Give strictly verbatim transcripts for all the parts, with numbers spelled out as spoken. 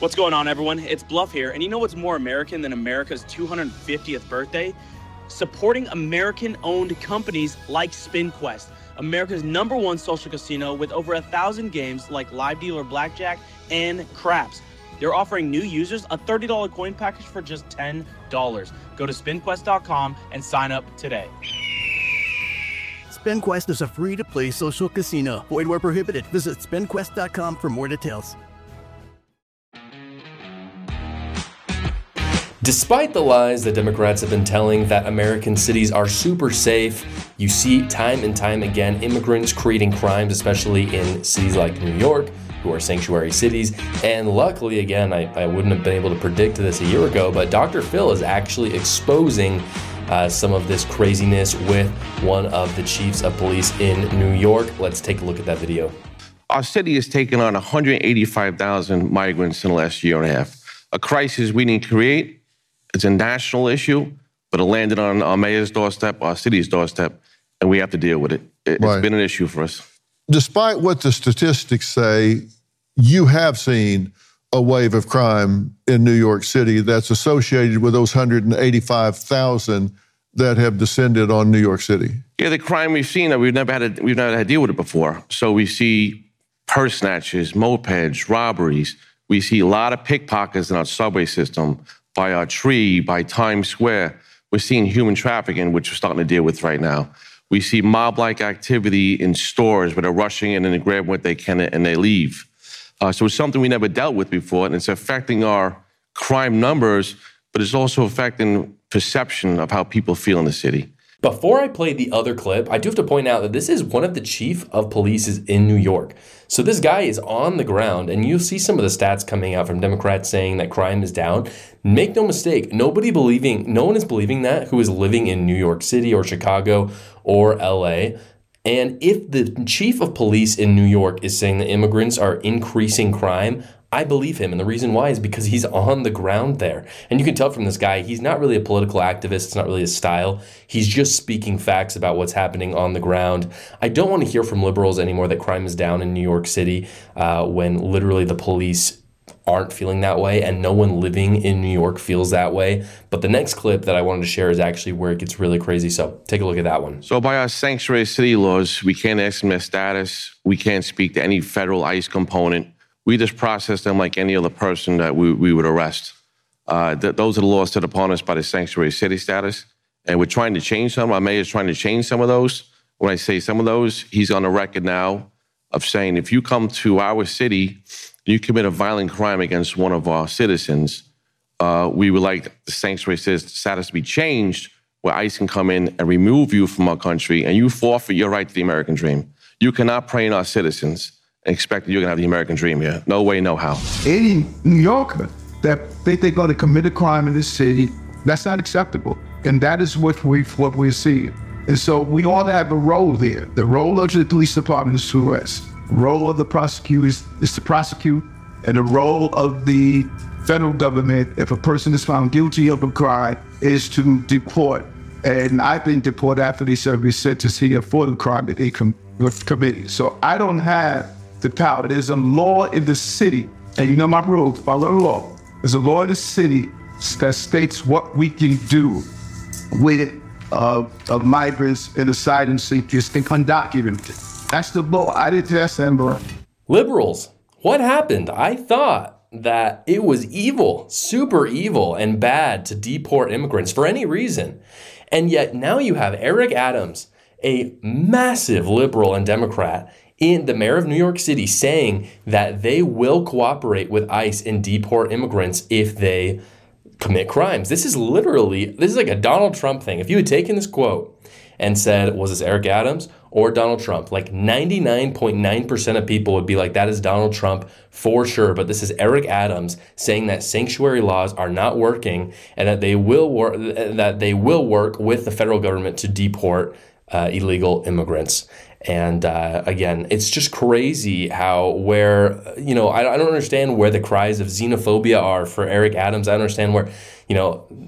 What's going on, everyone? It's Bluff here, and you know what's more American than America's two hundred fiftieth birthday? Supporting American-owned companies like SpinQuest, America's number one social casino with over a thousand games like Live Dealer Blackjack and Craps. They're offering new users a thirty dollars coin package for just ten dollars. Go to spin quest dot com and sign up today. SpinQuest is a free-to-play social casino. Void where prohibited. Visit spin quest dot com for more details. Despite the lies that Democrats have been telling that American cities are super safe, you see time and time again immigrants creating crimes, especially in cities like New York, who are sanctuary cities. And luckily, again, I, I wouldn't have been able to predict this a year ago, but Doctor Phil is actually exposing uh, some of this craziness with one of the chiefs of police in New York. Let's take a look at that video. Our city has taken on one hundred eighty-five thousand migrants in the last year and a half. A crisis we didn't create. It's a national issue, but it landed on our mayor's doorstep, our city's doorstep, and we have to deal with it. It's right. been an issue for us. Despite what the statistics say, you have seen a wave of crime in New York City that's associated with those one hundred eighty-five thousand that have descended on New York City. Yeah, the crime we've seen, we've never had to, we've never had to deal with it before. So we see purse snatches, mopeds, robberies. We see a lot of pickpockets in our subway system, by our tree, by Times Square. We're seeing human trafficking, which we're starting to deal with right now. We see mob-like activity in stores where they're rushing in and they grab what they can and they leave. Uh, so it's something we never dealt with before, and it's affecting our crime numbers, but it's also affecting perception of how people feel in the city. Before I play the other clip, I do have to point out that this is one of the chief of police in New York. So this guy is on the ground, and you'll see some of the stats coming out from Democrats saying that crime is down. Make no mistake, nobody believing, no one is believing that who is living in New York City or Chicago or L A. And if the chief of police in New York is saying that immigrants are increasing crime, I believe him, and the reason why is because he's on the ground there. And you can tell from this guy, he's not really a political activist. It's not really his style. He's just speaking facts about what's happening on the ground. I don't want to hear from liberals anymore that crime is down in New York City uh, when literally the police aren't feeling that way, and no one living in New York feels that way. But the next clip that I wanted to share is actually where it gets really crazy. So take a look at that one. So by our sanctuary city laws, we can't ask them their status. We can't speak to any federal ICE component. We just process them like any other person that we, we would arrest. Uh, th- those are the laws set upon us by the sanctuary city status. And we're trying to change some. Our mayor's trying to change some of those. When I say some of those, he's on the record now of saying if you come to our city, you commit a violent crime against one of our citizens, uh, we would like the sanctuary status to be changed where ICE can come in and remove you from our country and you forfeit your right to the American dream. You cannot prey on our citizens and expect that you're going to have the American dream here. No way, no how. Any New Yorker that think they're going to commit a crime in this city, that's not acceptable. And that is what, we, what we're seeing. And so we all have a role there. The role of the police department is to arrest. The role of the prosecutors is to prosecute. And the role of the federal government, if a person is found guilty of a crime, is to deport. And I've been deported after they served a sentence here for the crime that they com- committed. So I don't have the power. There's a law in the city, and you know my rules, follow the law. There's a law in the city that states what we can do with uh, of migrants and asylum seekers and undocumented. That's the law. I didn't test them, bro. Liberals, what happened? I thought that it was evil, super evil and bad to deport immigrants for any reason. And yet now you have Eric Adams, a massive liberal and Democrat, in the mayor of New York City saying that they will cooperate with ICE and deport immigrants if they commit crimes. This is literally, this is like a Donald Trump thing. If you had taken this quote and said, was this Eric Adams or Donald Trump? Like ninety-nine point nine percent of people would be like, that is Donald Trump for sure. But this is Eric Adams saying that sanctuary laws are not working and that they will work, that they will work with the federal government to deport uh, illegal immigrants. And uh, again, it's just crazy how where, you know, I, I don't understand where the cries of xenophobia are for Eric Adams. I don't understand where, you know,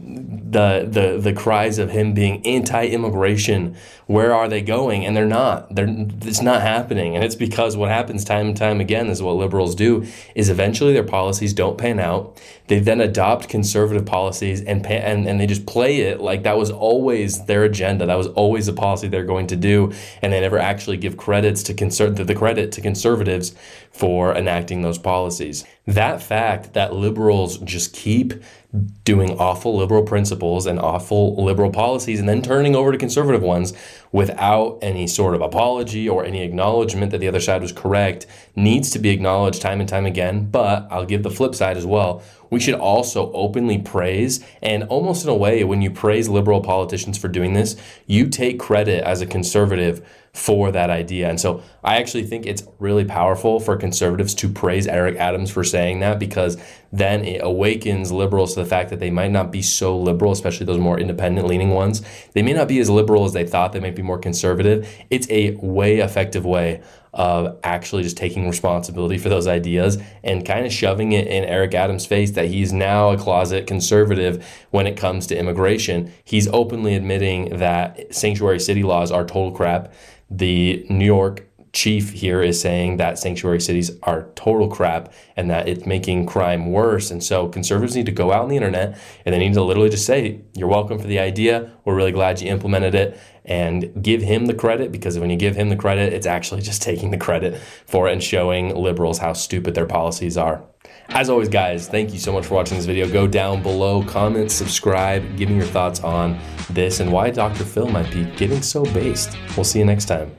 the the the cries of him being anti-immigration. Where are they going? And they're not. They're it's not happening. And it's because what happens time and time again is what liberals do is eventually their policies don't pan out. They then adopt conservative policies and pan, and and they just play it like that was always their agenda. That was always the policy they're going to do, and they never actually give credits to conser- the credit to conservatives for enacting those policies. That fact that liberals just keep doing awful liberal principles and awful liberal policies and then turning over to conservative ones without any sort of apology or any acknowledgement that the other side was correct needs to be acknowledged time and time again. But I'll give the flip side as well. We should also openly praise, and almost in a way, when you praise liberal politicians for doing this, you take credit as a conservative for that idea. And so I actually think it's really powerful for conservatives to praise Eric Adams for saying that, because then it awakens liberals to the fact that they might not be so liberal, especially those more independent leaning ones. They may not be as liberal as they thought. They might be more conservative. It's a way effective way of actually just taking responsibility for those ideas and kind of shoving it in Eric Adams' face that he's now a closet conservative when it comes to immigration. He's openly admitting that sanctuary city laws are total crap. The New York chief here is saying that sanctuary cities are total crap and that it's making crime worse. And so conservatives need to go out on the internet and they need to literally just say, you're welcome for the idea. We're really glad you implemented it, and give him the credit, because when you give him the credit, it's actually just taking the credit for it and showing liberals how stupid their policies are. As always, guys, thank you so much for watching this video. Go down below, comment, subscribe, give me your thoughts on this and why Doctor Phil might be getting so based. We'll see you next time.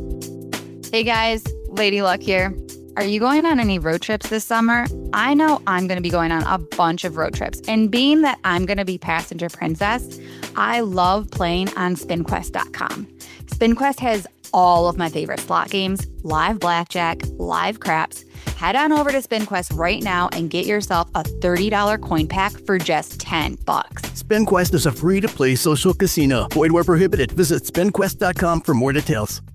Hey guys, Lady Luck here. Are you going on any road trips this summer? I know I'm going to be going on a bunch of road trips, and being that I'm going to be passenger princess, I love playing on spin quest dot com. SpinQuest has all of my favorite slot games, live blackjack, live craps. Head on over to SpinQuest right now and get yourself a thirty dollars coin pack for just ten bucks. SpinQuest is a free-to-play social casino. Void where prohibited. Visit spin quest dot com for more details.